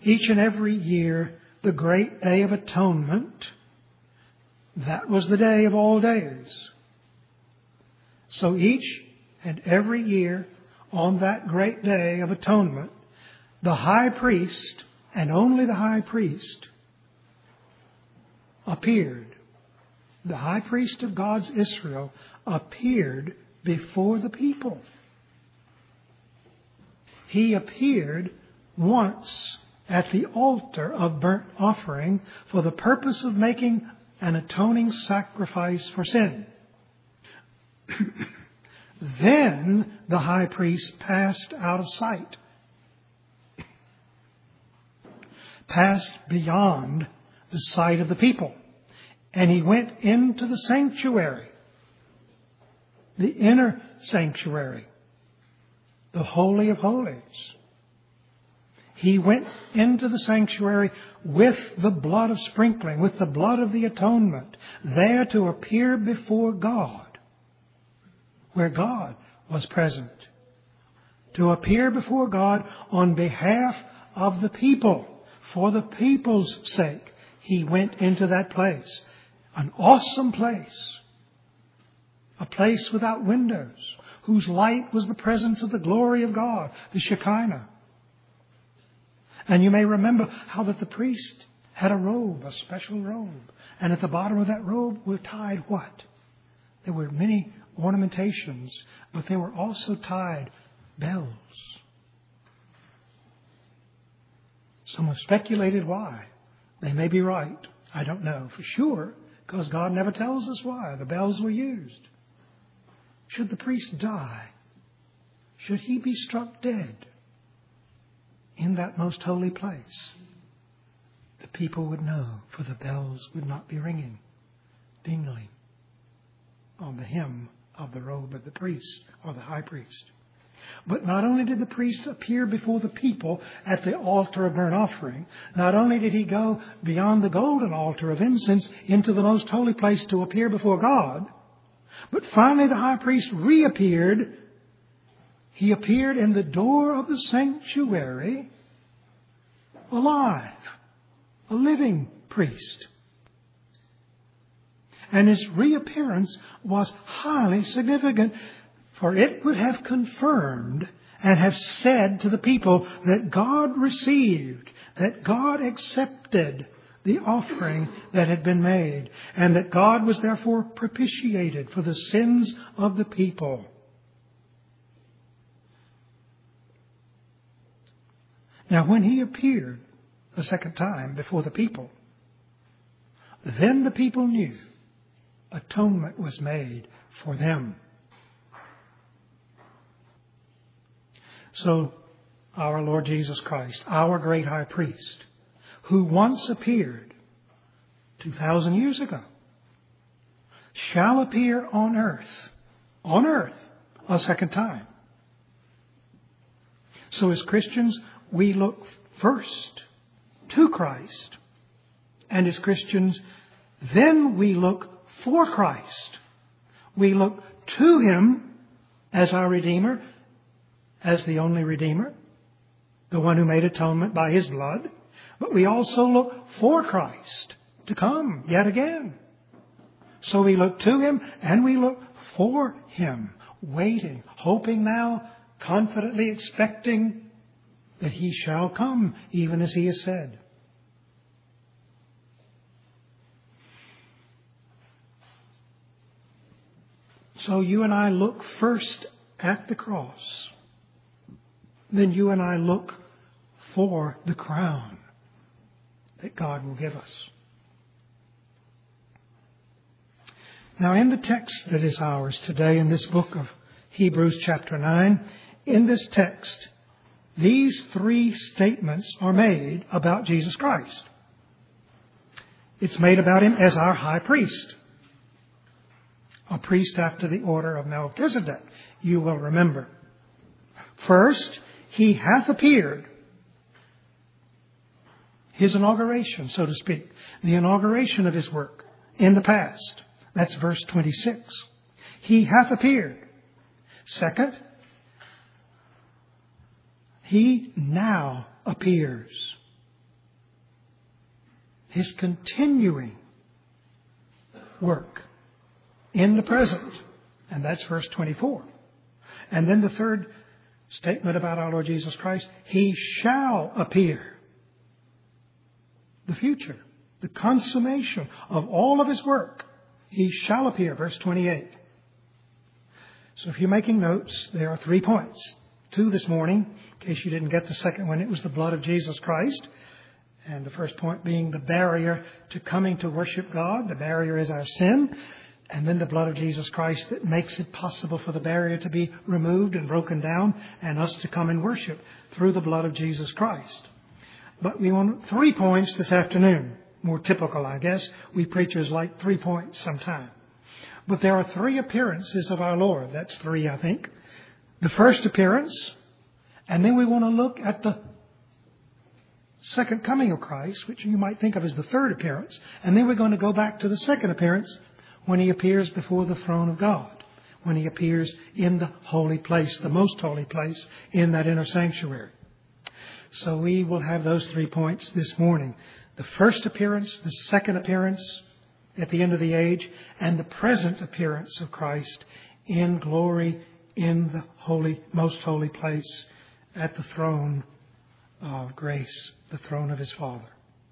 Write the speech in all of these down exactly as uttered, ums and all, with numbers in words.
each and every year, the great day of atonement, that was the day of all days. So each and every year on that great day of atonement, the high priest, and only the high priest, appeared. The high priest of God's Israel appeared before the people. He appeared once at the altar of burnt offering for the purpose of making an atoning sacrifice for sin. Then the high priest passed out of sight, passed beyond the sight of the people, and he went into the sanctuary, the inner sanctuary, the Holy of Holies. He went into the sanctuary with the blood of sprinkling, with the blood of the atonement, there to appear before God, where God was present. To appear before God on behalf of the people, for the people's sake. He went into that place. An awesome place. A place without windows, whose light was the presence of the glory of God, the Shekinah. And you may remember how that the priest had a robe, a special robe. And at the bottom of that robe were tied what? There were many ornamentations, but there were also tied bells. Some have speculated why. They may be right. I don't know for sure, because God never tells us why the bells were used. Should the priest die? Should he be struck dead in that most holy place? The people would know, for the bells would not be ringing, dingling on the hem of the robe of the priest or the high priest. But not only did the priest appear before the people at the altar of burnt offering, not only did he go beyond the golden altar of incense into the most holy place to appear before God, but finally the high priest reappeared. He appeared in the door of the sanctuary alive, a living priest. And his reappearance was highly significant, for it would have confirmed and have said to the people that God received, that God accepted the offering that had been made, and that God was therefore propitiated for the sins of the people. Now, when he appeared a second time before the people, then the people knew atonement was made for them. So, our Lord Jesus Christ, our great high priest, who once appeared two thousand years ago, shall appear on earth, on earth, a second time. So as Christians, we look first to Christ. And as Christians, then we look for Christ. We look to Him as our Redeemer, as the only Redeemer, the one who made atonement by His blood. But we also look for Christ to come yet again. So we look to Him and we look for Him, waiting, hoping now, confidently expecting that He shall come, even as He has said. So you and I look first at the cross. Then you and I look for the crown that God will give us. Now, in the text that is ours today, in this book of Hebrews chapter nine, in this text, these three statements are made about Jesus Christ. It's made about Him as our high priest, a priest after the order of Melchizedek, you will remember. First, He hath appeared. His inauguration, so to speak, the inauguration of His work in the past. That's verse twenty-six. He hath appeared. Second, He now appears. His continuing work in the present. And that's verse twenty-four. And then the third statement about our Lord Jesus Christ, He shall appear. The future, the consummation of all of His work. He shall appear, verse twenty-eight. So if you're making notes, there are three points. Two this morning, in case you didn't get the second one, it was the blood of Jesus Christ. And the first point being the barrier to coming to worship God. The barrier is our sin. And then the blood of Jesus Christ that makes it possible for the barrier to be removed and broken down and us to come and worship through the blood of Jesus Christ. But we want three points this afternoon. More typical, I guess. We preachers like three points sometime. But there are three appearances of our Lord. That's three, I think. The first appearance. And then we want to look at the second coming of Christ, which you might think of as the third appearance. And then we're going to go back to the second appearance when He appears before the throne of God. When He appears in the holy place, the most holy place in that inner sanctuary. So we will have those three points this morning. The first appearance, the second appearance at the end of the age, and the present appearance of Christ in glory in the holy, most holy place at the throne of grace, the throne of His Father.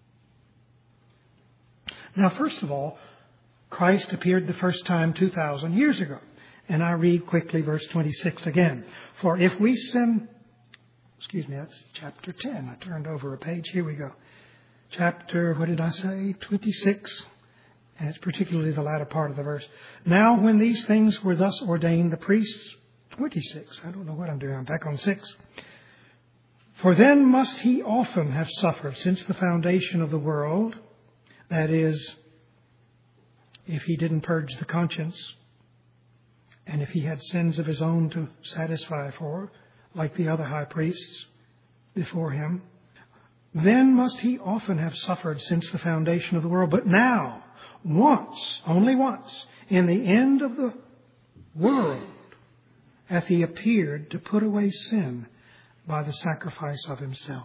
Now, first of all, Christ appeared the first time two thousand years ago. And I read quickly verse twenty-six again. For if we sin, excuse me, that's chapter ten. I turned over a page. Here we go. Chapter, what did I say? twenty-six. And it's particularly the latter part of the verse. Now when these things were thus ordained, the priests, twenty-six. I don't know what I'm doing. I'm back on six. For then must He often have suffered since the foundation of the world. That is, if He didn't purge the conscience, and if He had sins of His own to satisfy for, like the other high priests before Him, then must He often have suffered since the foundation of the world. But now, once, only once, in the end of the world, hath He appeared to put away sin by the sacrifice of Himself.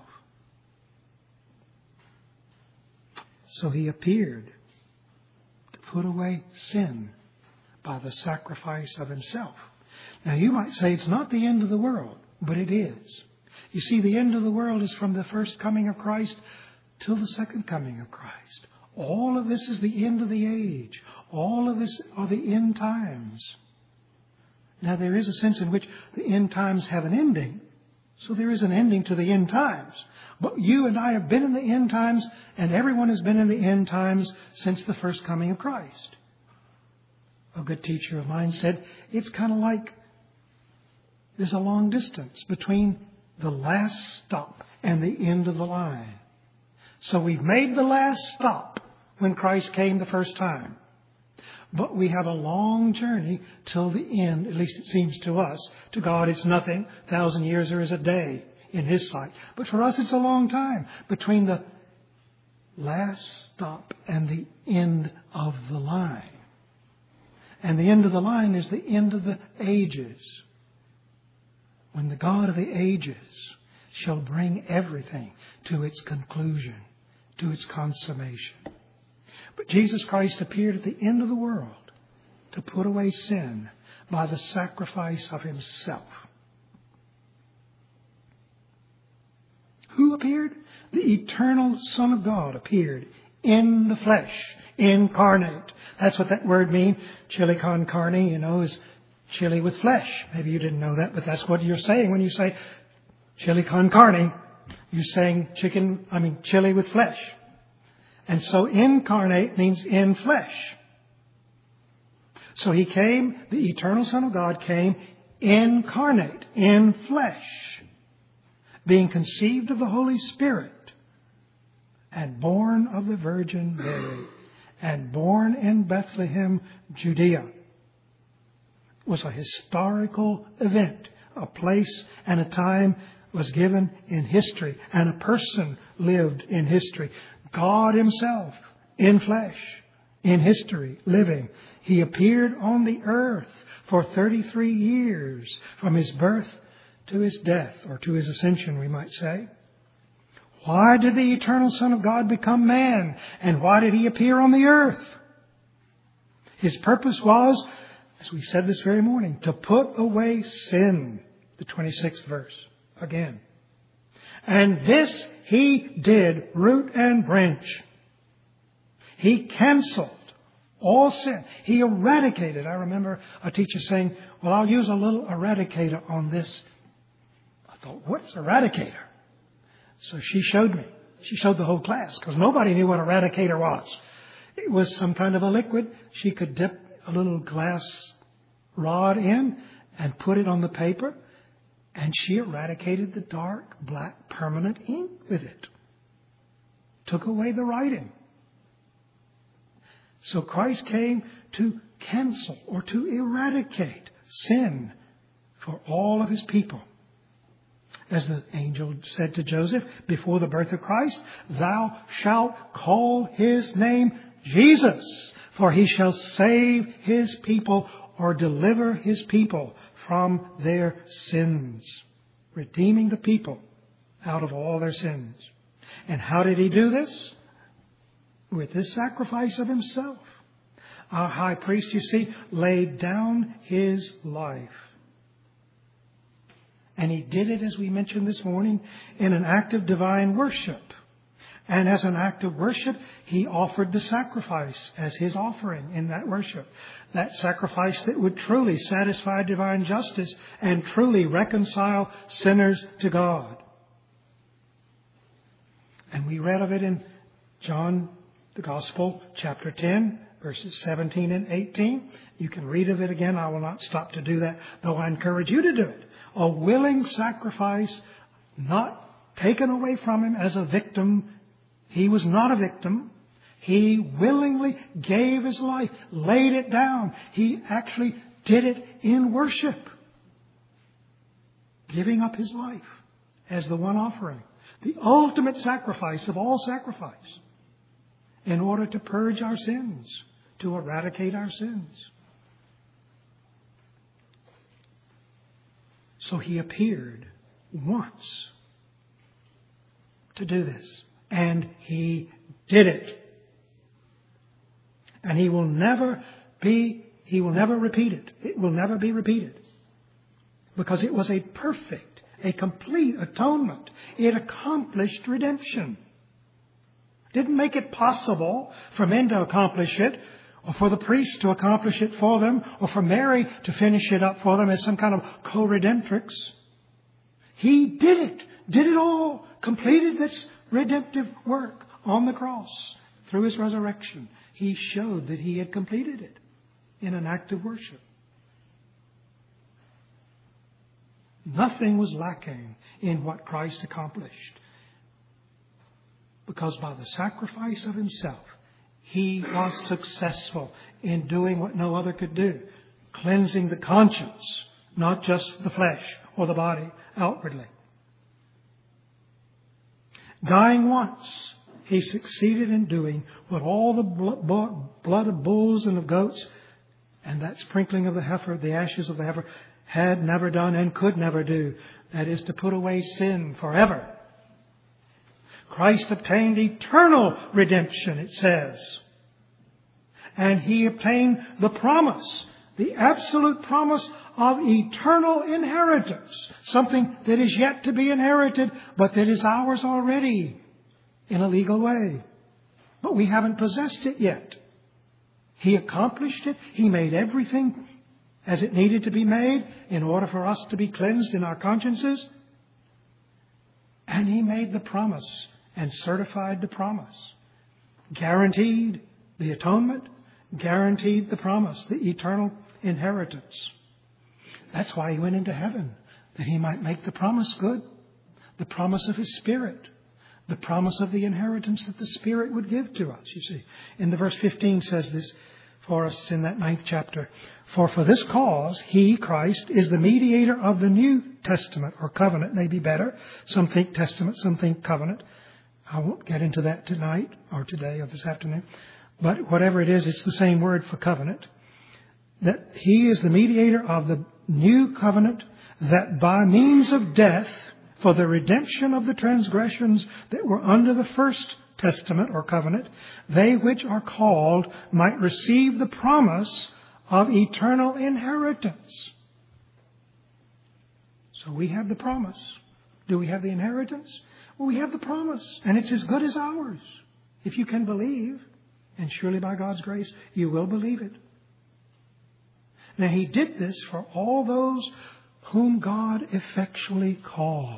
So He appeared to put away sin by the sacrifice of Himself. Now you might say it's not the end of the world, but it is. You see, the end of the world is from the first coming of Christ till the second coming of Christ. All of this is the end of the age. All of this are the end times. Now there is a sense in which the end times have an ending. So there is an ending to the end times. But you and I have been in the end times, and everyone has been in the end times since the first coming of Christ. A good teacher of mine said, it's kind of like there's a long distance between the last stop and the end of the line. So we've made the last stop when Christ came the first time. But we have a long journey till the end, at least it seems to us. To God it's nothing. A thousand years are as a day in His sight. But for us it's a long time between the last stop and the end of the line. And the end of the line is the end of the ages. When the God of the ages shall bring everything to its conclusion, to its consummation. But Jesus Christ appeared at the end of the world to put away sin by the sacrifice of Himself. Who appeared? The eternal Son of God appeared in the flesh, incarnate. That's what that word means. Chili con carne, you know, is chili with flesh. Maybe you didn't know that, but that's what you're saying when you say chili con carne. You're saying chicken, I mean chili with flesh. And so incarnate means in flesh. So He came, the eternal Son of God came incarnate, in flesh, being conceived of the Holy Spirit and born of the Virgin Mary and born in Bethlehem, Judea. It was a historical event. A place and a time was given in history, and a person lived in history. God Himself in flesh, in history, living. He appeared on the earth for thirty-three years, from His birth to His death, or to His ascension, we might say. Why did the eternal Son of God become man? And why did He appear on the earth? His purpose was, as we said this very morning, to put away sin. The twenty-sixth verse again. And this He did, root and branch. He canceled all sin. He eradicated. I remember a teacher saying, well, I'll use a little eradicator on this. I thought, what's eradicator? So she showed me. She showed the whole class because nobody knew what eradicator was. It was some kind of a liquid. She could dip a little glass rod in and put it on the paper. And she eradicated the dark, black, permanent ink with it. Took away the writing. So Christ came to cancel or to eradicate sin for all of His people. As the angel said to Joseph before the birth of Christ, thou shalt call His name Jesus, for He shall save His people or deliver His people from their sins, redeeming the people out of all their sins. And how did He do this? With this sacrifice of Himself. Our high priest, you see, laid down His life. And He did it, as we mentioned this morning, in an act of divine worship. And as an act of worship, He offered the sacrifice as His offering in that worship. That sacrifice that would truly satisfy divine justice and truly reconcile sinners to God. And we read of it in John, the Gospel, chapter ten, verses seventeen and eighteen. You can read of it again. I will not stop to do that, though I encourage you to do it. A willing sacrifice, not taken away from Him as a victim. He was not a victim. He willingly gave His life, laid it down. He actually did it in worship. Giving up His life as the one offering. The ultimate sacrifice of all sacrifice. In order to purge our sins. To eradicate our sins. So He appeared once to do this. And He did it. And He will never be, He will never repeat it. It will never be repeated. Because it was a perfect, a complete atonement. It accomplished redemption. Didn't make it possible for men to accomplish it, or for the priest to accomplish it for them, or for Mary to finish it up for them as some kind of co-redemptrix. He did it. Did it all. Completed this redemptive work on the cross. Through His resurrection. He showed that He had completed it in an act of worship. Nothing was lacking in what Christ accomplished. Because by the sacrifice of Himself, He was successful in doing what no other could do. Cleansing the conscience, not just the flesh or the body outwardly. Dying once, He succeeded in doing what all the blood of bulls and of goats and that sprinkling of the heifer, the ashes of the heifer, had never done and could never do. That is to put away sin forever. Christ obtained eternal redemption, it says. And He obtained the promise, the absolute promise of eternal inheritance. Something that is yet to be inherited, but that is ours already in a legal way. But we haven't possessed it yet. He accomplished it. He made everything as it needed to be made in order for us to be cleansed in our consciences. And He made the promise and certified the promise. Guaranteed the atonement, guaranteed the promise, the eternal inheritance. That's why He went into heaven, that He might make the promise good. The promise of His Spirit. The promise of the inheritance that the Spirit would give to us, you see. In the verse fifteen says this for us in that ninth chapter. For for this cause, He, Christ, is the mediator of the New Testament, or covenant may be better. Some think testament, some think covenant. I won't get into that tonight or today or this afternoon. But whatever it is, it's the same word for covenant. That He is the mediator of the new covenant, that by means of death, for the redemption of the transgressions that were under the first testament or covenant, they which are called might receive the promise of eternal inheritance. So we have the promise. Do we have the inheritance? Well, we have the promise, and it's as good as ours. If you can believe, and surely by God's grace, you will believe it. Now, He did this for all those whom God effectually calls.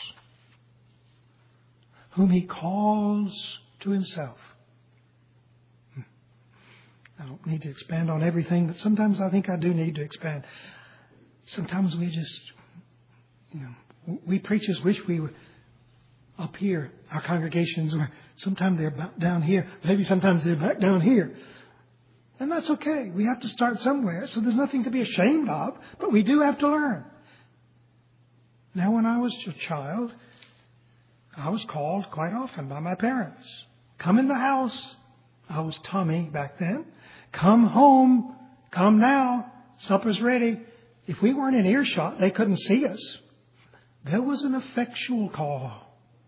Whom He calls to Himself. I don't need to expand on everything, but sometimes I think I do need to expand. Sometimes we just, you know, we preachers wish we were up here. Our congregations were, sometimes they're back down here. Maybe sometimes they're back down here. And that's okay. We have to start somewhere. So there's nothing to be ashamed of, but we do have to learn. Now, when I was a child, I was called quite often by my parents. Come in the house. I was Tommy back then. Come home. Come now. Supper's ready. If we weren't in earshot, they couldn't see us. There was an effectual call.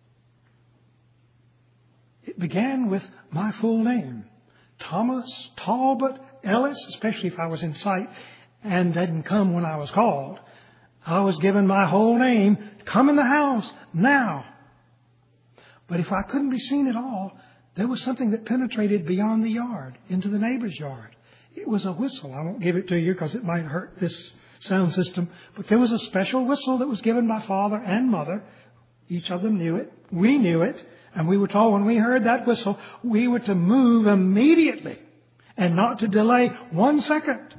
It began with my full name. Thomas Talbot Ellis, especially if I was in sight and didn't come when I was called. I was given my whole name. Come in the house now. But if I couldn't be seen at all, there was something that penetrated beyond the yard, into the neighbor's yard. It was a whistle. I won't give it to you because it might hurt this sound system. But there was a special whistle that was given by father and mother. Each of them knew it. We knew it. And we were told when we heard that whistle, we were to move immediately and not to delay one second.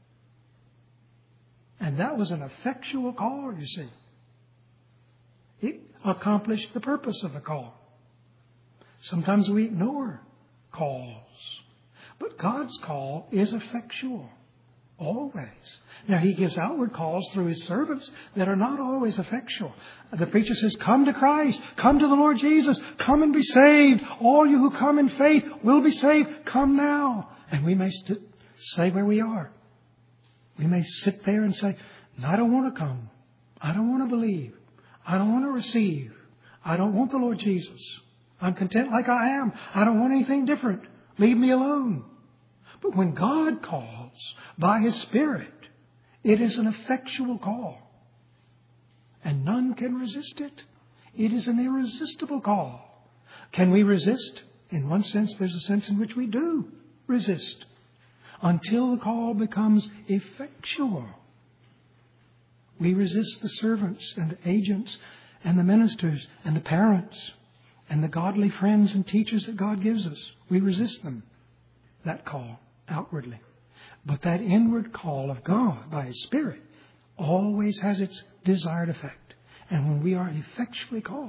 And that was an effectual call, you see. It accomplished the purpose of the call. Sometimes we ignore calls. But God's call is effectual. Always. Now, He gives outward calls through His servants that are not always effectual. The preacher says, come to Christ. Come to the Lord Jesus. Come and be saved. All you who come in faith will be saved. Come now. And we may st- stay where we are. We may sit there and say, I don't want to come. I don't want to believe. I don't want to receive. I don't want the Lord Jesus. I'm content like I am. I don't want anything different. Leave me alone. But when God calls by His Spirit, it is an effectual call. And none can resist it. It is an irresistible call. Can we resist? In one sense, there's a sense in which we do resist. Until the call becomes effectual. We resist the servants and the agents and the ministers and the parents and the godly friends and teachers that God gives us. We resist them. That call outwardly. But that inward call of God by His Spirit always has its desired effect. And when we are effectually called,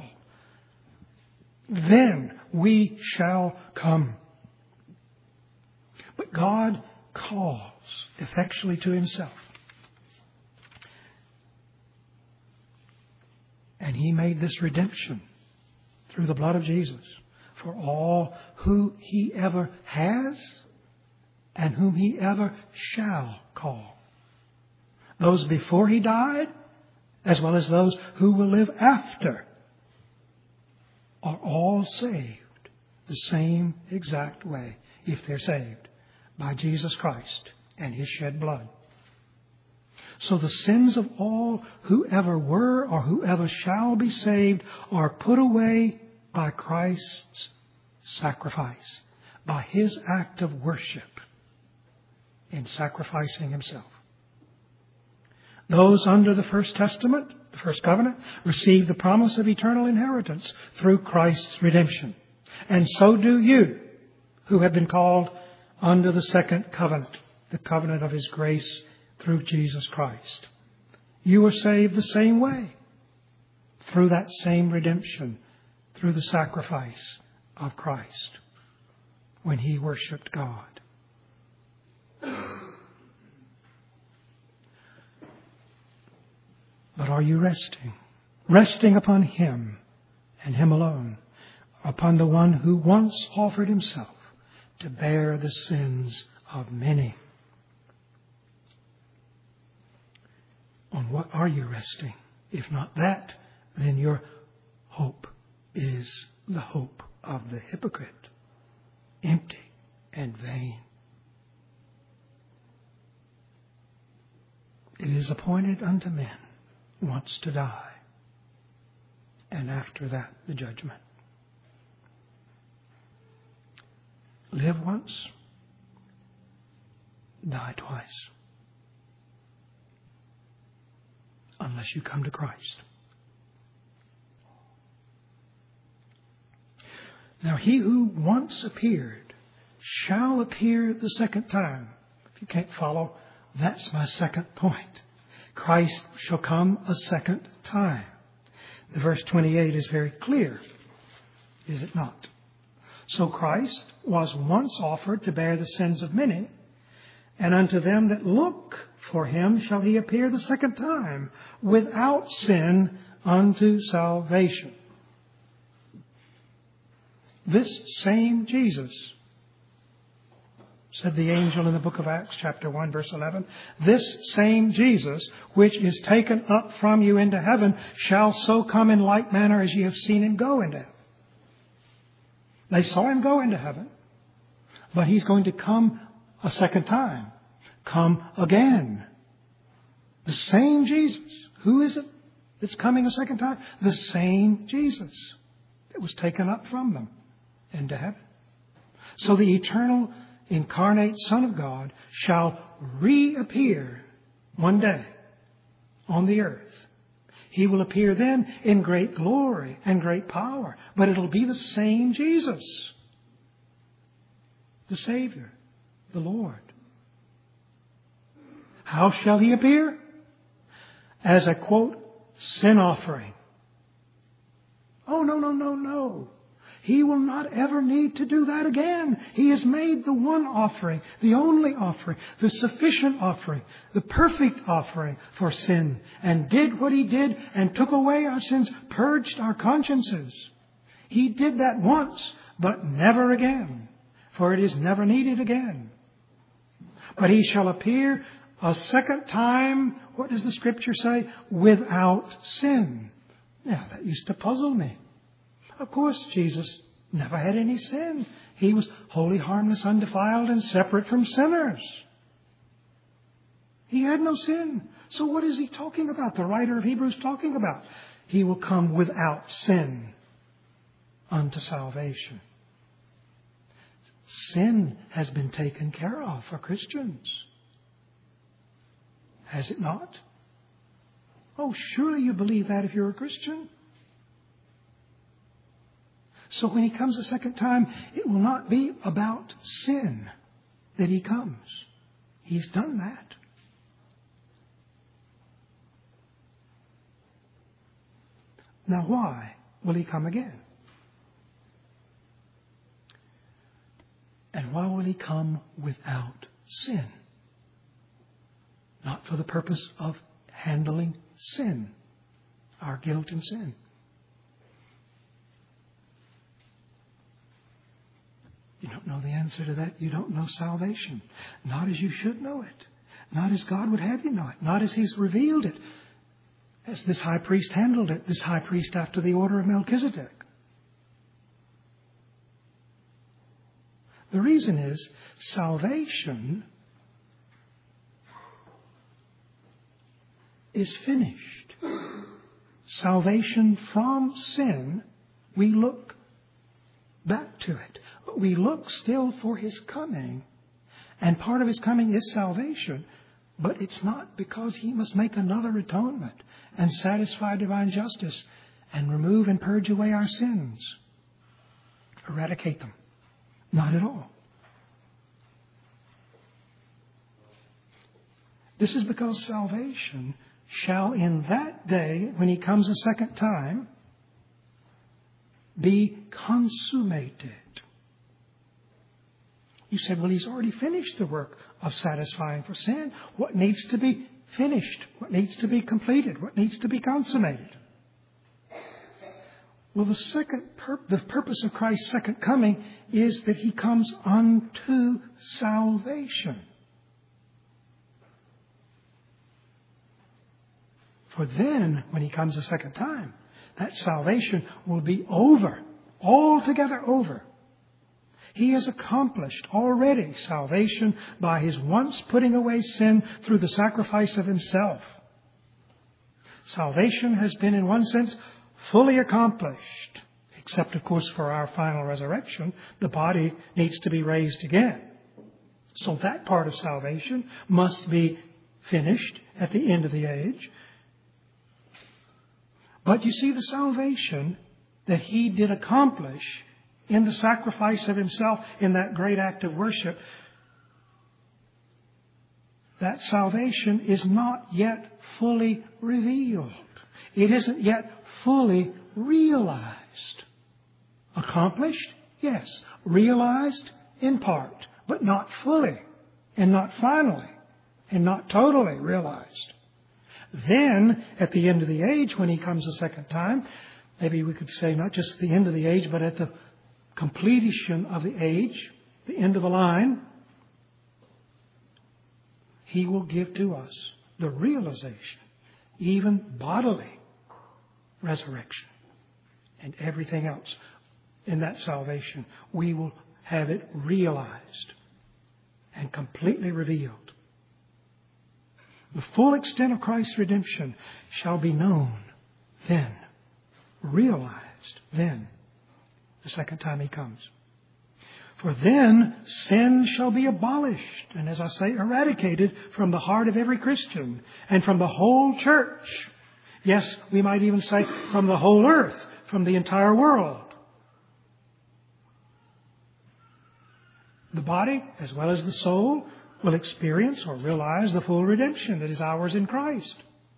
then we shall come. But God calls effectually to Himself. And He made this redemption through the blood of Jesus for all who He ever has and whom He ever shall call. Those before He died, as well as those who will live after, are all saved the same exact way, if they're saved, by Jesus Christ and His shed blood. So the sins of all who ever were or who ever shall be saved are put away by Christ's sacrifice, by His act of worship in sacrificing Himself. Those under the First Testament, the First Covenant, receive the promise of eternal inheritance through Christ's redemption. And so do you, who have been called under the Second Covenant, the covenant of His grace through Jesus Christ. You were saved the same way, through that same redemption, through the sacrifice of Christ, when He worshipped God. But are you resting? Resting upon Him and Him alone, upon the one who once offered Himself to bear the sins of many. On what are you resting? If not that, then your hope is the hope of the hypocrite, empty and vain. It is appointed unto men once to die, and after that the judgment. Live once, die twice, unless you come to Christ. Now he who once appeared shall appear the second time. If you can't follow, that's my second point. Christ shall come a second time. The verse twenty-eight is very clear, is it not? So Christ was once offered to bear the sins of many, and unto them that look for him shall he appear the second time, without sin unto salvation. This same Jesus, said the angel in the book of Acts, chapter one, verse eleven, this same Jesus, which is taken up from you into heaven, shall so come in like manner as ye have seen him go into heaven. They saw him go into heaven, but he's going to come a second time. Come again. The same Jesus. Who is it that's coming a second time? The same Jesus that was taken up from them into heaven. So the eternal incarnate Son of God shall reappear one day on the earth. He will appear then in great glory and great power. But it'll be the same Jesus. The Savior. The Lord. How shall he appear? As a, quote, sin offering. Oh, no, no, no, no. He will not ever need to do that again. He has made the one offering, the only offering, the sufficient offering, the perfect offering for sin, and did what he did and took away our sins, purged our consciences. He did that once, but never again, for it is never needed again. But he shall appear a second time, what does the Scripture say? Without sin. Now, that used to puzzle me. Of course, Jesus never had any sin. He was holy, harmless, undefiled, and separate from sinners. He had no sin. So what is he talking about? The writer of Hebrews talking about. He will come without sin unto salvation. Sin has been taken care of for Christians. Has it not? Oh, surely you believe that if you're a Christian. So when he comes a second time, it will not be about sin that he comes. He's done that. Now why will he come again? And why will he come without sin? Not for the purpose of handling sin, our guilt and sin. You don't know the answer to that. You don't know salvation. Not as you should know it. Not as God would have you know it. Not as he's revealed it. As this high priest handled it. This high priest after the order of Melchizedek. The reason is salvation is finished. Salvation from sin, we look back to it. But we look still for his coming. And part of his coming is salvation. But it's not because he must make another atonement and satisfy divine justice and remove and purge away our sins. Eradicate them. Not at all. This is because salvation shall in that day, when he comes a second time, be consummated. You said, well, he's already finished the work of satisfying for sin. What needs to be finished? What needs to be completed? What needs to be consummated? Well, the second pur- the purpose of Christ's second coming is that he comes unto salvation. For then, when he comes a second time, that salvation will be over, altogether over. He has accomplished already salvation by His once putting away sin through the sacrifice of Himself. Salvation has been, in one sense, fully accomplished, except, of course, for our final resurrection. The body needs to be raised again. So that part of salvation must be finished at the end of the age. But you see, the salvation that He did accomplish in the sacrifice of Himself, in that great act of worship, that salvation is not yet fully revealed. It isn't yet fully realized. Accomplished? Yes. Realized in part, but not fully, and not finally, and not totally realized. Then, at the end of the age, when He comes a second time, maybe we could say not just at the end of the age, but at the completion of the age, the end of the line, He will give to us the realization, even bodily resurrection and everything else in that salvation. We will have it realized and completely revealed. The full extent of Christ's redemption shall be known then, realized then, the second time He comes. For then sin shall be abolished, and as I say, eradicated from the heart of every Christian and from the whole church. Yes, we might even say from the whole earth, from the entire world. The body, as well as the soul, will experience or realize the full redemption that is ours in Christ.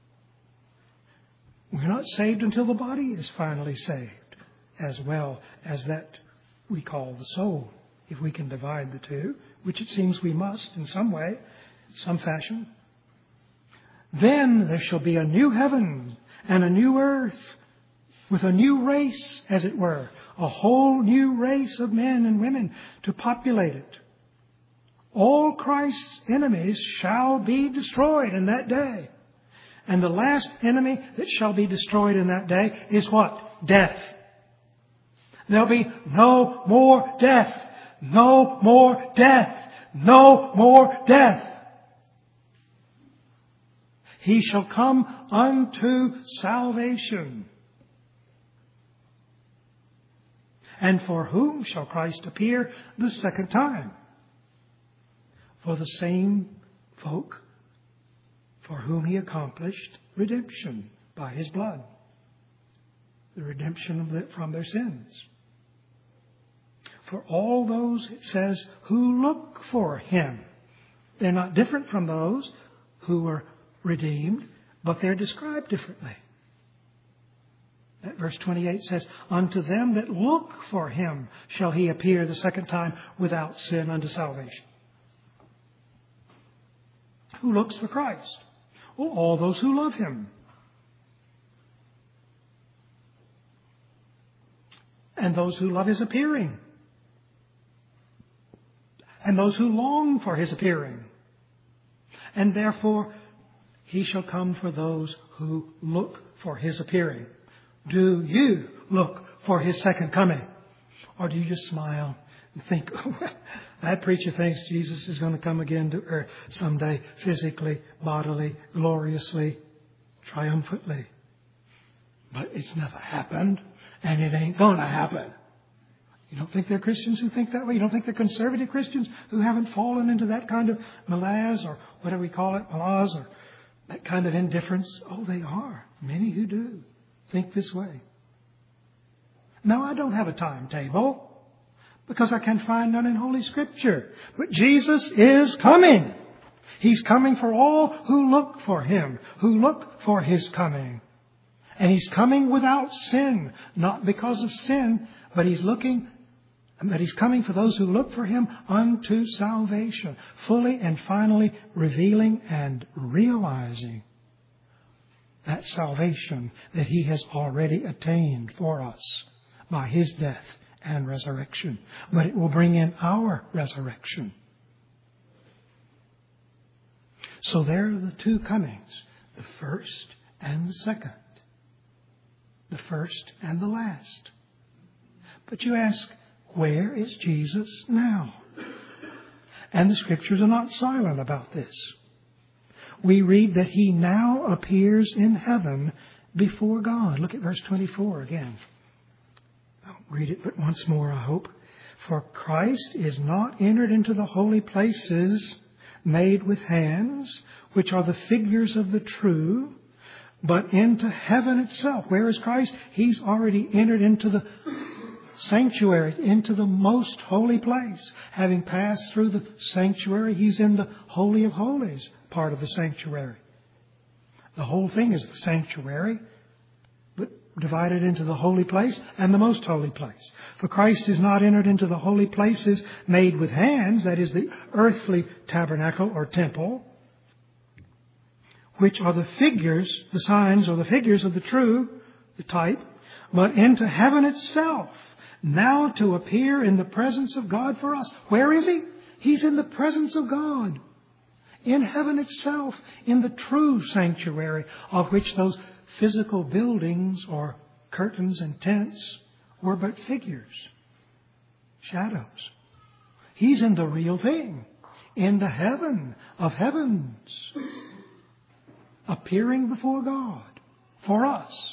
We're not saved until the body is finally saved, as well as that we call the soul, if we can divide the two, which it seems we must in some way, some fashion. Then there shall be a new heaven and a new earth, with a new race, as it were, a whole new race of men and women to populate it. All Christ's enemies shall be destroyed in that day. And the last enemy that shall be destroyed in that day is what? Death. There'll be no more death. No more death. No more death. He shall come unto salvation. And for whom shall Christ appear the second time? For the same folk for whom He accomplished redemption by His blood. The redemption from their sins. For all those, it says, who look for Him. They're not different from those who were redeemed, but they're described differently. That verse twenty-eight says, unto them that look for Him shall He appear the second time without sin unto salvation. Who looks for Christ? Well, all those who love Him. And those who love His appearing. And those who long for His appearing. And therefore, He shall come for those who look for His appearing. Do you look for His second coming? Or do you just smile and think, oh, that preacher thinks Jesus is going to come again to earth someday, physically, bodily, gloriously, triumphantly. But it's never happened, and it ain't going to happen. You don't think there are Christians who think that way? You don't think they're conservative Christians who haven't fallen into that kind of malaise, or whatever we call it, malaise, or that kind of indifference? Oh, they are. Many who do think this way. Now, I don't have a timetable because I can find none in Holy Scripture. But Jesus is coming. He's coming for all who look for Him, who look for His coming. And He's coming without sin, not because of sin, but He's looking, but He's coming for those who look for Him unto salvation, fully and finally revealing and realizing that salvation that He has already attained for us by His death and resurrection. But it will bring in our resurrection. So there are the two comings, the first and the second. the first and the last. But you ask, where is Jesus now? And the Scriptures are not silent about this. We read that He now appears in heaven before God. Look at verse twenty-four again. I'll read it but once more, I hope. For Christ is not entered into the holy places made with hands, which are the figures of the true, but into heaven itself. Where is Christ? He's already entered into the sanctuary, into the most holy place. Having passed through the sanctuary, He's in the Holy of Holies part of the sanctuary. The whole thing is the sanctuary, but divided into the holy place and the most holy place. For Christ is not entered into the holy places made with hands, that is the earthly tabernacle or temple, which are the figures, the signs or the figures of the true, the type, but into heaven itself, now to appear in the presence of God for us. Where is He? He's in the presence of God. In heaven itself, in the true sanctuary, of which those physical buildings or curtains and tents were but figures, shadows. He's in the real thing, in the heaven of heavens, appearing before God for us.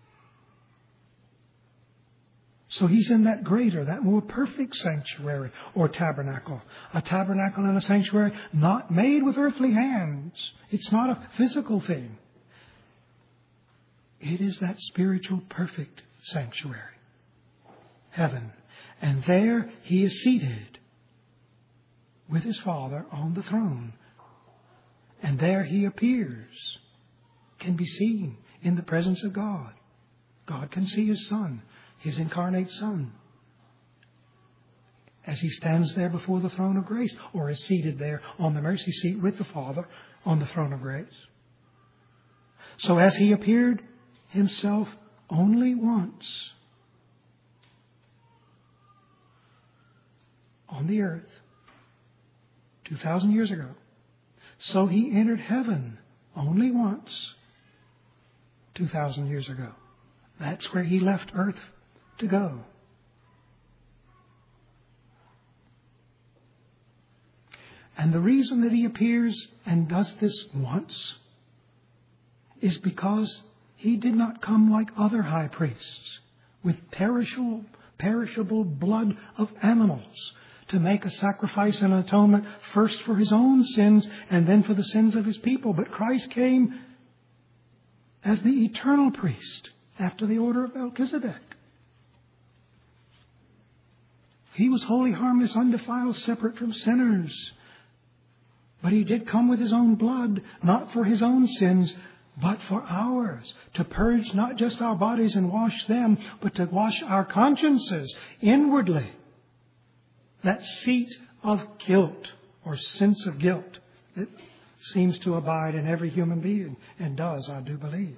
So He's in that greater, that more perfect sanctuary or tabernacle. A tabernacle and a sanctuary not made with earthly hands. It's not a physical thing. It is that spiritual perfect sanctuary, heaven. And there He is seated with His Father on the throne. And there He appears, can be seen in the presence of God. God can see His Son, His incarnate Son, as He stands there before the throne of grace, or is seated there on the mercy seat with the Father on the throne of grace. So as He appeared Himself only once on the earth two thousand years ago, so He entered heaven only once two thousand years ago. That's where He left earth to go. And the reason that He appears and does this once is because He did not come like other high priests with perishable, perishable blood of animals to make a sacrifice and atonement first for His own sins and then for the sins of His people. But Christ came as the eternal priest after the order of Melchizedek. He was holy, harmless, undefiled, separate from sinners. But He did come with His own blood, not for His own sins, but for ours, to purge not just our bodies and wash them, but to wash our consciences inwardly. That seat of guilt or sense of guilt that seems to abide in every human being, and does, I do believe.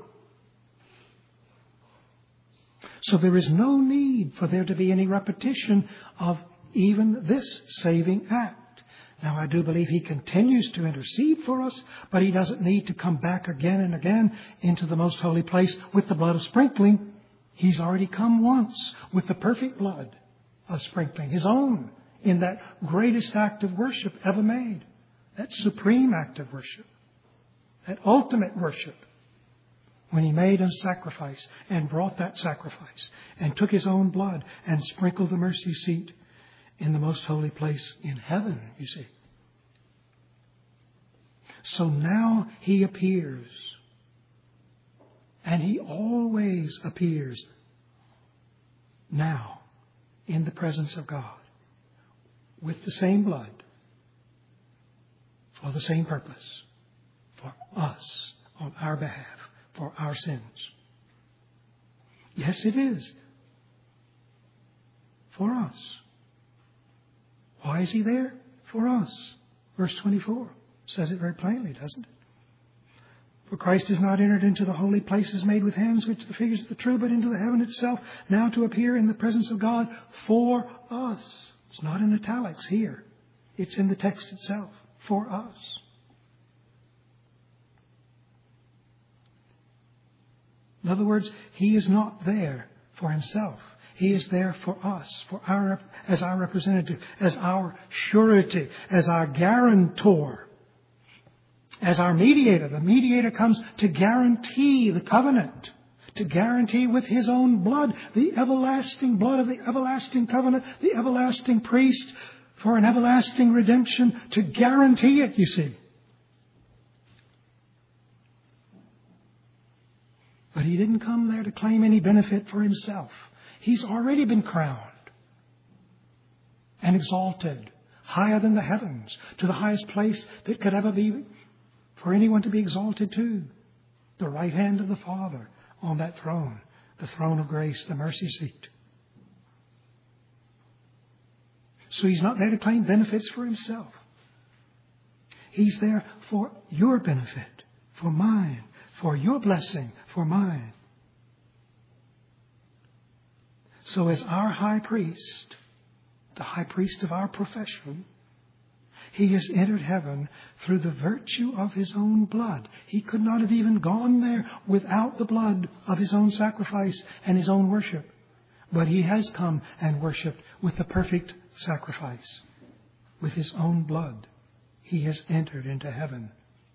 So there is no need for there to be any repetition of even this saving act. Now, I do believe He continues to intercede for us, but He doesn't need to come back again and again into the most holy place with the blood of sprinkling. He's already come once with the perfect blood of sprinkling, His own, in that greatest act of worship ever made. That supreme act of worship. That ultimate worship. When He made a sacrifice and brought that sacrifice and took His own blood and sprinkled the mercy seat in the most holy place in heaven, you see. So now He appears. And He always appears now in the presence of God with the same blood for the same purpose, for us, on our behalf, for our sins. Yes, it is for us. Why is He there? For us. Verse twenty-four says it very plainly, doesn't it? For Christ is not entered into the holy places made with hands, which are the figures of the true, but into the heaven itself, now to appear in the presence of God for us. It's not in italics here. It's in the text itself. For us. In other words, He is not there for Himself. He is there for us, for our, as our representative, as our surety, as our guarantor, as our mediator. The mediator comes to guarantee the covenant, to guarantee with His own blood, the everlasting blood of the everlasting covenant, the everlasting priest, for an everlasting redemption, to guarantee it, you see. But He didn't come there to claim any benefit for Himself. He's already been crowned and exalted higher than the heavens, to the highest place that could ever be for anyone to be exalted to, the right hand of the Father on that throne, the throne of grace, the mercy seat. So He's not there to claim benefits for Himself. He's there for your benefit, for mine, for your blessing, for mine. So as our high priest, the high priest of our profession, He has entered heaven through the virtue of His own blood. He could not have even gone there without the blood of His own sacrifice and His own worship. But He has come and worshipped with the perfect sacrifice. With His own blood, He has entered into heaven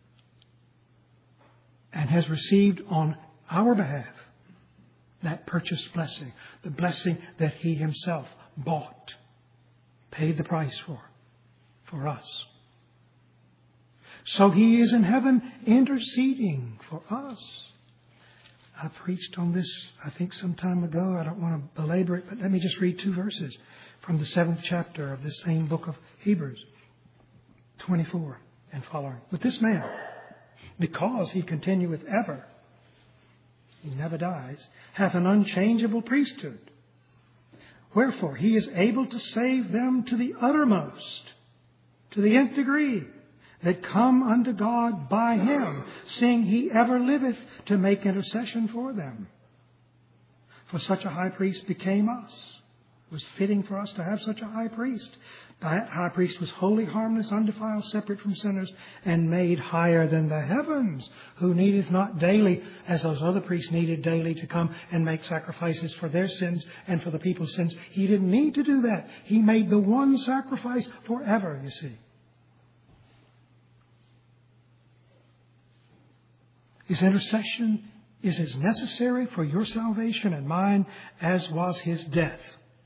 and has received on our behalf that purchased blessing, the blessing that He Himself bought, paid the price for, for us. So He is in heaven interceding for us. I preached on this, I think, some time ago. I don't want to belabor it, but let me just read two verses from the seventh chapter of this same book of Hebrews, twenty-four and following. But this man, because He continueth ever, He never dies, hath an unchangeable priesthood. Wherefore He is able to save them to the uttermost, to the nth degree, that come unto God by Him, seeing He ever liveth to make intercession for them. For such a high priest became us. It was fitting for us to have such a high priest. The high priest was holy, harmless, undefiled, separate from sinners, and made higher than the heavens, who needeth not daily, as those other priests needed daily, to come and make sacrifices for their sins and for the people's sins. He didn't need to do that. He made the one sacrifice forever, you see. His intercession is as necessary for your salvation and mine as was His death.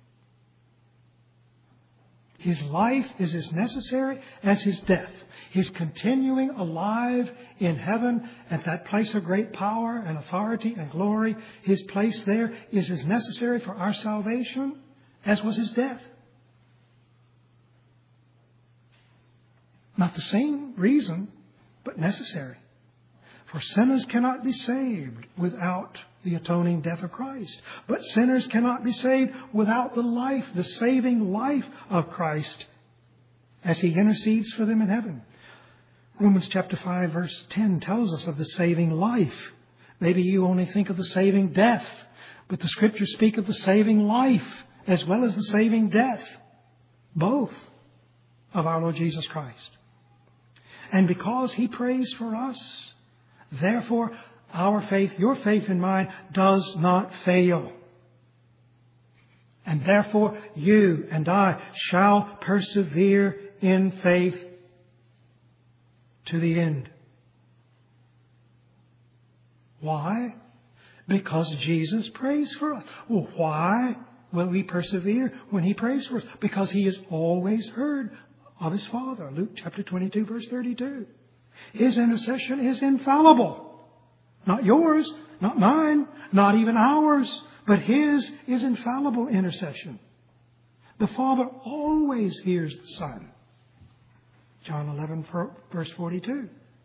His life is as necessary as His death. His continuing alive in heaven at that place of great power and authority and glory, His place there is as necessary for our salvation as was His death. Not the same reason, but necessary. For sinners cannot be saved without the atoning death of Christ. But sinners cannot be saved without the life, the saving life of Christ as He intercedes for them in heaven. Romans chapter five verse ten tells us of the saving life. Maybe you only think of the saving death, but the Scriptures speak of the saving life as well as the saving death, both of our Lord Jesus Christ. And because He prays for us, therefore, our faith, your faith and mine, does not fail. And therefore, you and I shall persevere in faith to the end. Why? Because Jesus prays for us. Well, why will we persevere when He prays for us? Because He has always heard of His Father. Luke chapter twenty-two, verse thirty-two. His intercession is infallible. Not yours, not mine, not even ours, but His is infallible intercession. The Father always hears the Son. John eleven, verse forty-two.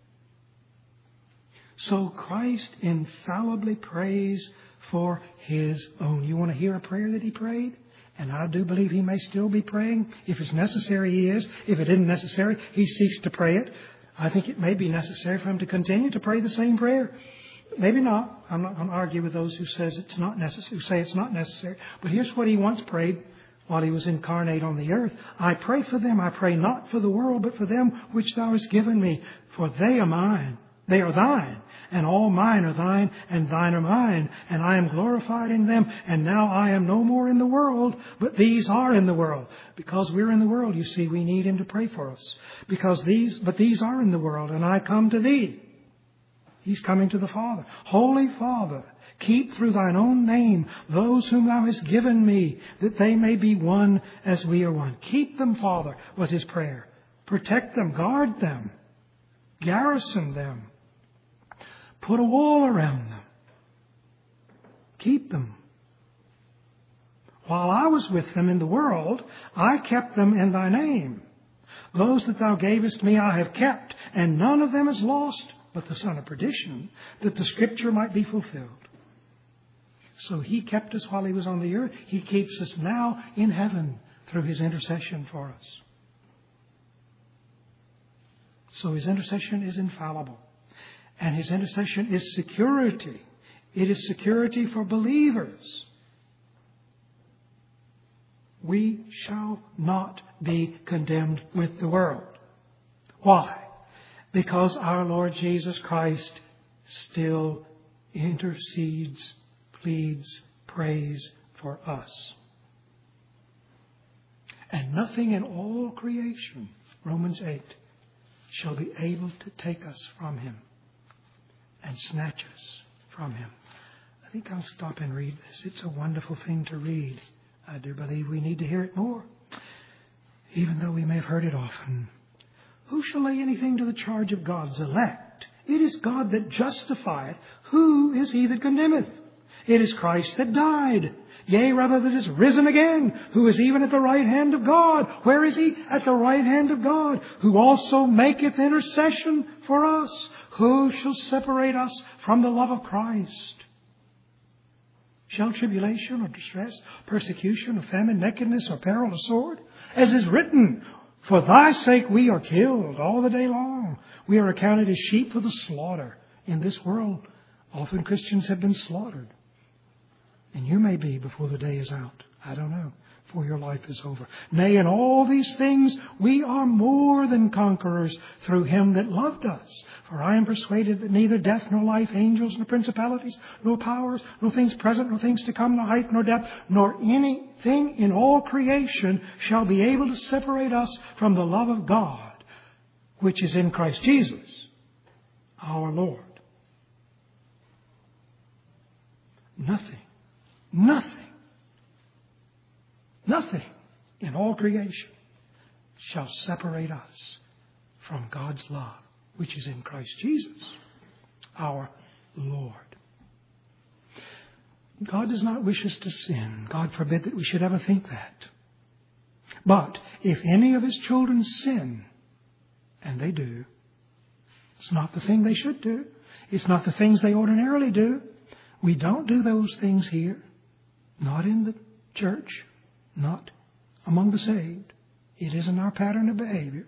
So Christ infallibly prays for His own. You want to hear a prayer that He prayed? And I do believe He may still be praying. If it's necessary, He is. If it isn't necessary, He ceased to pray it. I think it may be necessary for Him to continue to pray the same prayer. Maybe not. I'm not going to argue with those who says it's not necessary, who say it's not necessary. But here's what He once prayed while He was incarnate on the earth. I pray for them. I pray not for the world, but for them which Thou hast given me, for they are mine. They are thine, and all mine are thine, and thine are mine, and I am glorified in them, and now I am no more in the world, but these are in the world. Because we're in the world, you see, we need Him to pray for us. Because these, but these are in the world, and I come to Thee. He's coming to the Father. Holy Father, keep through Thine own name those whom Thou hast given me, that they may be one as we are one. Keep them, Father, was His prayer. Protect them, guard them, garrison them. Put a wall around them. Keep them. While I was with them in the world, I kept them in Thy name. Those that Thou gavest me I have kept, and none of them is lost, but the son of perdition, that the Scripture might be fulfilled. So He kept us while He was on the earth. He keeps us now in heaven through His intercession for us. So His intercession is infallible. And His intercession is security. It is security for believers. We shall not be condemned with the world. Why? Because our Lord Jesus Christ still intercedes, pleads, prays for us. And nothing in all creation, Romans eight, shall be able to take us from Him and snatch us from Him. I think I'll stop and read this. It's a wonderful thing to read. I do believe we need to hear it more, even though we may have heard it often. Who shall lay anything to the charge of God's elect? It is God that justifieth. Who is he that condemneth? It is Christ that died. Yea, rather that is risen again, who is even at the right hand of God. Where is He? At the right hand of God, who also maketh intercession for us. Who shall separate us from the love of Christ? Shall tribulation or distress, persecution or famine, nakedness or peril or sword? As is written, for Thy sake we are killed all the day long. We are accounted as sheep for the slaughter. In this world, often Christians have been slaughtered. And you may be before the day is out. I don't know. Before your life is over. Nay, in all these things we are more than conquerors through Him that loved us. For I am persuaded that neither death nor life, angels nor principalities, nor powers, nor things present, nor things to come, nor height nor depth, nor anything in all creation shall be able to separate us from the love of God, which is in Christ Jesus, our Lord. Nothing. Nothing, nothing in all creation shall separate us from God's love, which is in Christ Jesus, our Lord. God does not wish us to sin. God forbid that we should ever think that. But if any of His children sin, and they do, it's not the thing they should do. It's not the things they ordinarily do. We don't do those things here. Not in the church, not among the saved. It isn't our pattern of behavior.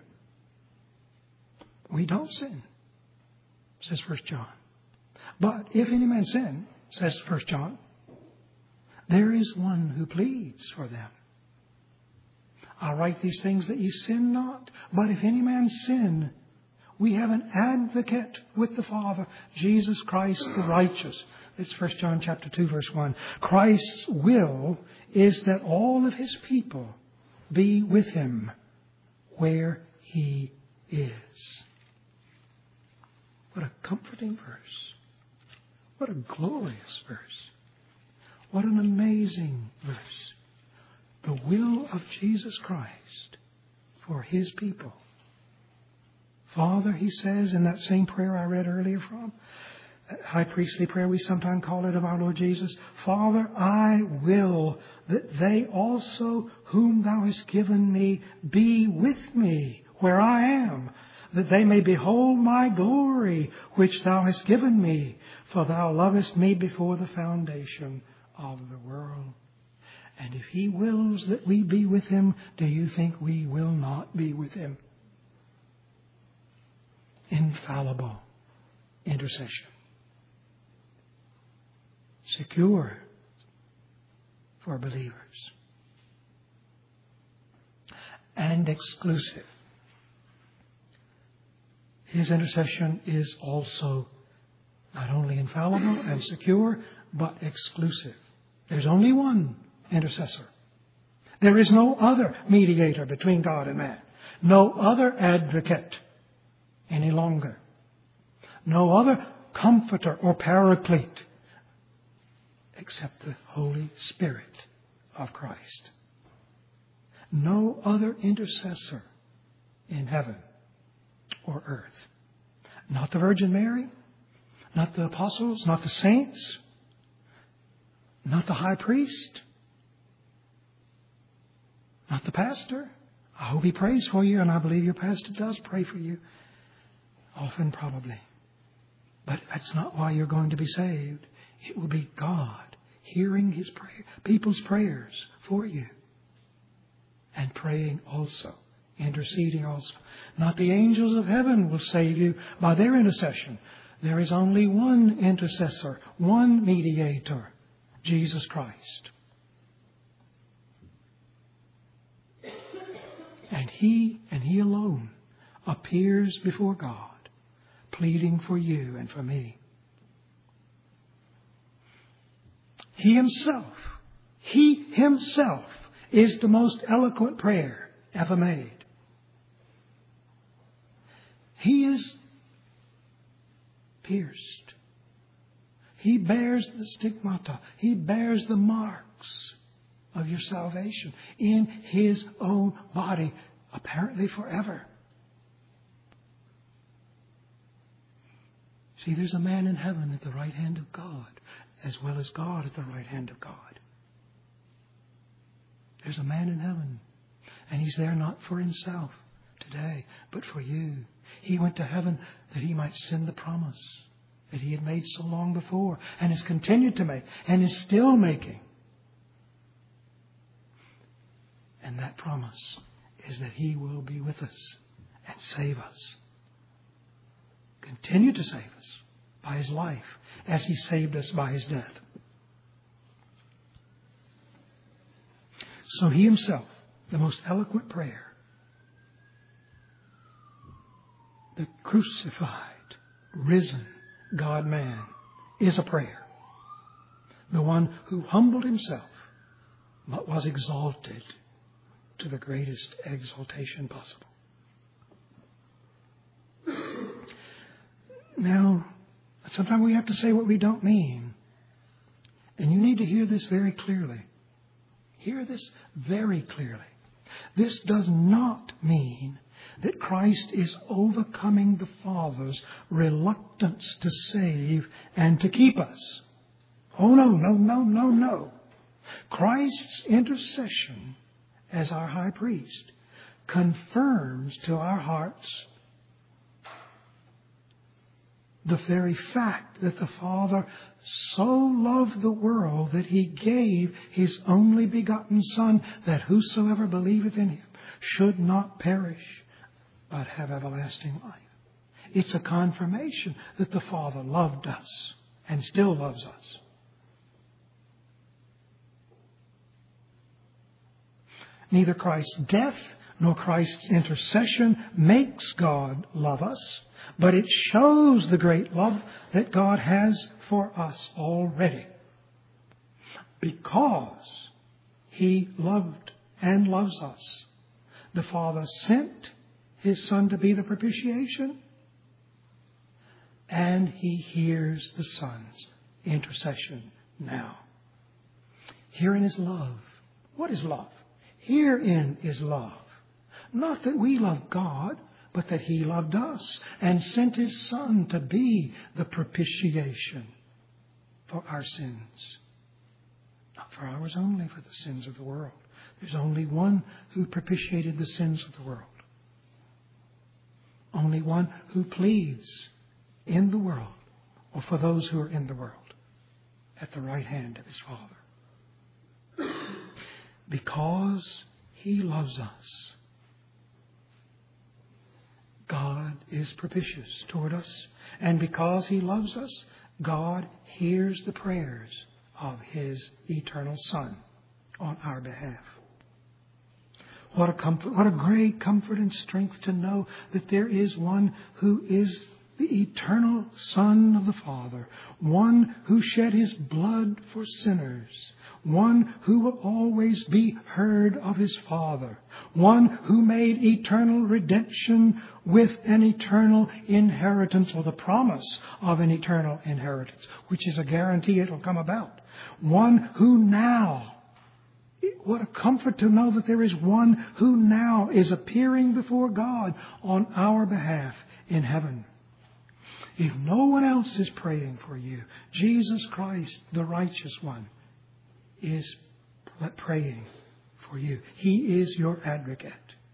We don't sin, says First John. But if any man sin, says First John, there is one who pleads for them. I write these things that ye sin not. But if any man sin, we have an advocate with the Father, Jesus Christ the righteous. It's First John chapter two, verse one. Christ's will is that all of His people be with Him where He is. What a comforting verse. What a glorious verse. What an amazing verse. The will of Jesus Christ for His people. Father, He says in that same prayer I read earlier from, high priestly prayer, we sometimes call it, of our Lord Jesus. Father, I will that they also whom Thou hast given me be with me where I am, that they may behold my glory which Thou hast given me. For Thou lovest me before the foundation of the world. And if He wills that we be with Him, do you think we will not be with Him? Infallible intercession. Secure for believers. And exclusive. His intercession is also not only infallible and secure, but exclusive. There's only one intercessor. There is no other mediator between God and man. No other advocate any longer. No other comforter or paraclete except the Holy Spirit of Christ. No other intercessor in heaven or earth. Not the Virgin Mary, not the apostles, not the saints, not the high priest, not the pastor. I hope he prays for you, and I believe your pastor does pray for you. Often, probably. But that's not why you're going to be saved. It will be God hearing His prayer, people's prayers for you. And praying also, interceding also. Not the angels of heaven will save you by their intercession. There is only one intercessor, one mediator, Jesus Christ. And He, and He alone, appears before God, pleading for you and for me. He Himself, He Himself is the most eloquent prayer ever made. He is pierced. He bears the stigmata. He bears the marks of your salvation in His own body, apparently forever. See, there's a man in heaven at the right hand of God, as well as God at the right hand of God. There's a man in heaven, and He's there not for Himself today, but for you. He went to heaven that He might send the promise that He had made so long before, and has continued to make, and is still making. And that promise is that He will be with us and save us. Continue to save us by His life as He saved us by His death. So He Himself, the most eloquent prayer, the crucified, risen God-man, is a prayer. The one who humbled Himself but was exalted to the greatest exaltation possible. Now, sometimes we have to say what we don't mean. And you need to hear this very clearly. Hear this very clearly. This does not mean that Christ is overcoming the Father's reluctance to save and to keep us. Oh, no, no, no, no, no. Christ's intercession as our high priest confirms to our hearts the very fact that the Father so loved the world that He gave His only begotten Son, that whosoever believeth in Him should not perish, but have everlasting life. It's a confirmation that the Father loved us and still loves us. Neither Christ's death nor Christ's intercession makes God love us, but it shows the great love that God has for us already. Because He loved and loves us, the Father sent His Son to be the propitiation, and He hears the Son's intercession now. Herein is love. What is love? Herein is love. Not that we love God, but that He loved us and sent His Son to be the propitiation for our sins. Not for ours only, for the sins of the world. There's only one who propitiated the sins of the world. Only one who pleads in the world, or for those who are in the world, at the right hand of His Father. Because He loves us, God is propitious toward us. And because He loves us, God hears the prayers of His eternal Son on our behalf. What a comfort, what a great comfort and strength to know that there is one who is the eternal Son of the Father, one who shed his blood for sinners, one who will always be heard of his Father, one who made eternal redemption with an eternal inheritance, or the promise of an eternal inheritance, which is a guarantee it will come about. One who now, what a comfort to know that there is one who now is appearing before God on our behalf in heaven. If no one else is praying for you, Jesus Christ, the righteous one, is praying for you. He is your advocate.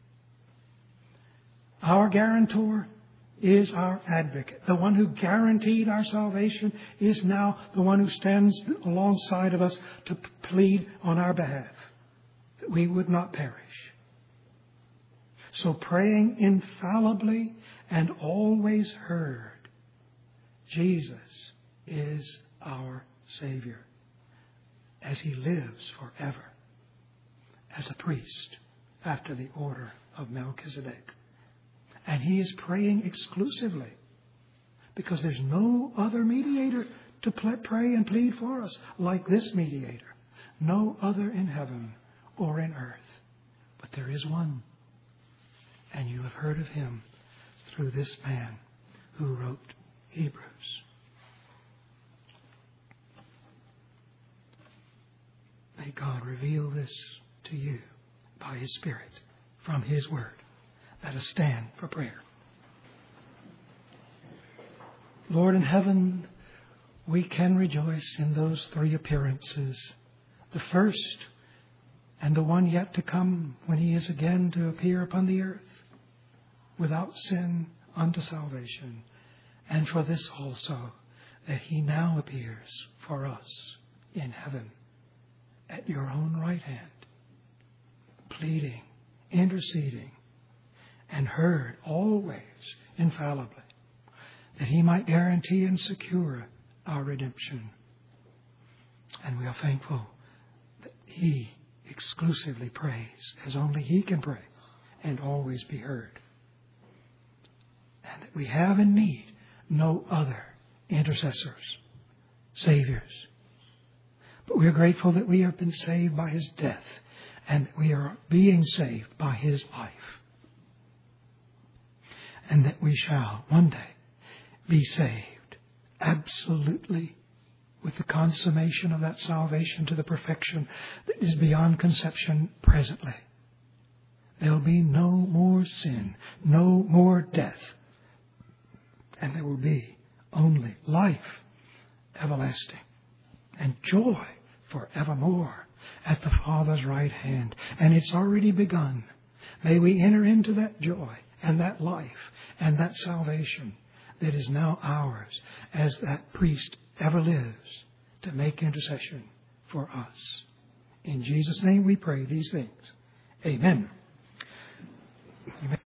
Our guarantor is our advocate. The one who guaranteed our salvation is now the one who stands alongside of us to plead on our behalf, that we would not perish. So praying infallibly and always heard, Jesus is our Savior as He lives forever as a priest after the order of Melchizedek. And He is praying exclusively because there's no other mediator to pray and plead for us like this mediator. No other in heaven or in earth. But there is one. And you have heard of Him through this man who wrote Hebrews. May God reveal this to you by His Spirit from His Word. Let us stand for prayer. Lord in heaven, we can rejoice in those three appearances. The first and the one yet to come when He is again to appear upon the earth without sin unto salvation. And for this also, that He now appears for us in heaven at your own right hand, pleading, interceding, and heard always infallibly, that He might guarantee and secure our redemption. And we are thankful that He exclusively prays as only He can pray and always be heard. And that we have in need no other intercessors, saviors. But we are grateful that we have been saved by His death and that we are being saved by His life. And that we shall one day be saved absolutely with the consummation of that salvation to the perfection that is beyond conception presently. There will be no more sin, no more death. And there will be only life everlasting and joy forevermore at the Father's right hand. And it's already begun. May we enter into that joy and that life and that salvation that is now ours as that priest ever lives to make intercession for us. In Jesus' name we pray these things. Amen.